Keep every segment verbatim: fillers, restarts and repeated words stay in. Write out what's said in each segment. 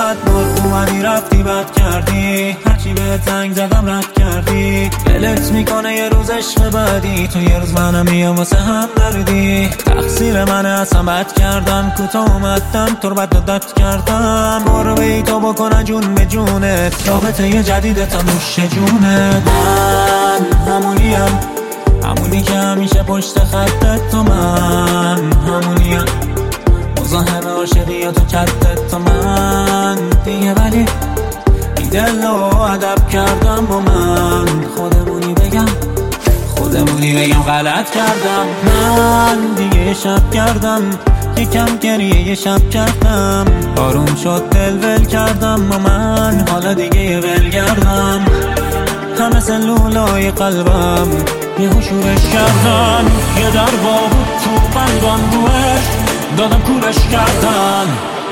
صد بار اومدی رفتی بد کردی، هرچی به زنگ زدم رد کردی. دلت میکنه یه روز عشق بعدی، تو یه روز منم میام واسه هم دردی. تقصیر منه اصلا بد کردم، کوتاه اومدم تو رو بد داد کردم. برو بی تو بکنن جون به جونت، رابطه یه جدید تا نوش جونت. من همونیم، همونی که همیشه پشت خطت، تو من همونیم، مزاحم عاشقی تو کتت، تو من دیگه. ولی این دل رو ادب کردم با من، خودمونی بگم خودمونی بگم غلط کردم. من دیگه شب کردم، یکم گریه یه شب کردم. آروم شد دل ول کردم و من حالا دیگه یه ول کردم. همه سلولای قلبم یه شورش کردن، یه دروا بود تو قلبم روش دادم کورش کردن.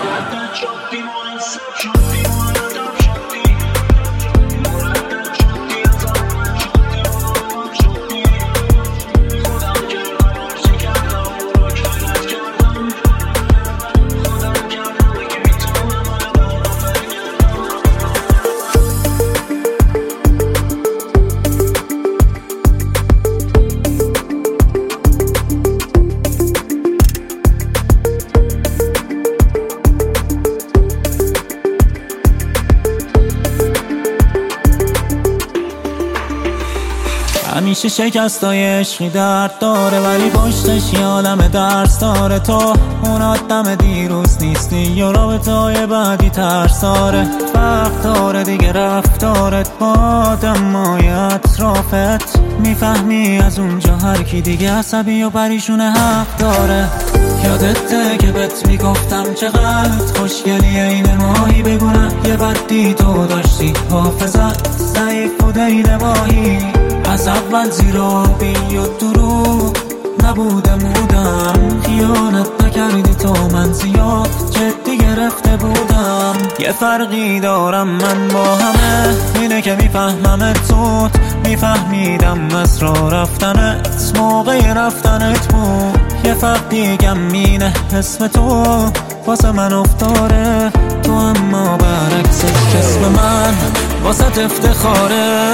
همیشه شکستای عشقی درد داره، ولی پشتش یه عالم درس داره. تو اون آدم دیروز نیستی، یا رابطه‌های بعدی ترس داره. فرق داره دیگه رفتارت با آدمای اطرافت، میفهمی از اونجا هر کی دیگه عصبی و پریشونه حق داره. یادته که بهت میگفتم چقدر خوشگلی این ماهی، بگونه یه بدی تو داشتی، حافظت ضعیف و دین ماهی. از اول زیرابی و دروغ نبودم بودم، خیانت نکردی تو، من زیاد جدی گرفته بودم. یه فرقی دارم من با همه، اینه که میفهمم زود، میفهمیدم اسرار رفتنت موقع رفتنت بود. یه فرق دیگم مینه اسم تو واسه من افتاره، تو اما برعکسش اسم من واسه افتخاره.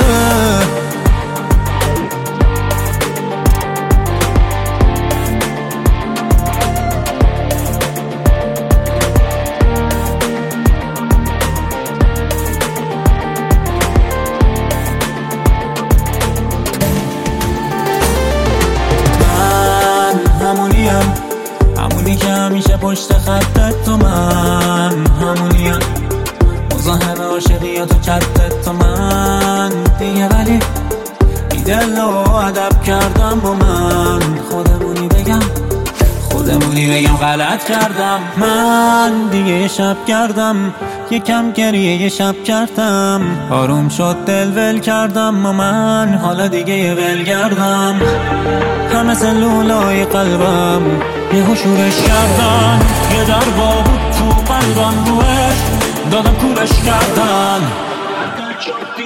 همونی که همیشه پشت خطت، تو من همونیم، مزاحم عاشقی تو کتت، تو من دیگه. ولی این دل رو ادب کردم با من، خودمونی بگم خودمونی بگم غلط کردم. من دیگه یه شب کردم، یکم گریه یه شب کردم. آروم شد دل ول کردم و من حالا دیگه یه ول کردم. همه سلولای قلبم یه شورش کردن، یه دروا بود تو قلبم روش دادم کورش کردن.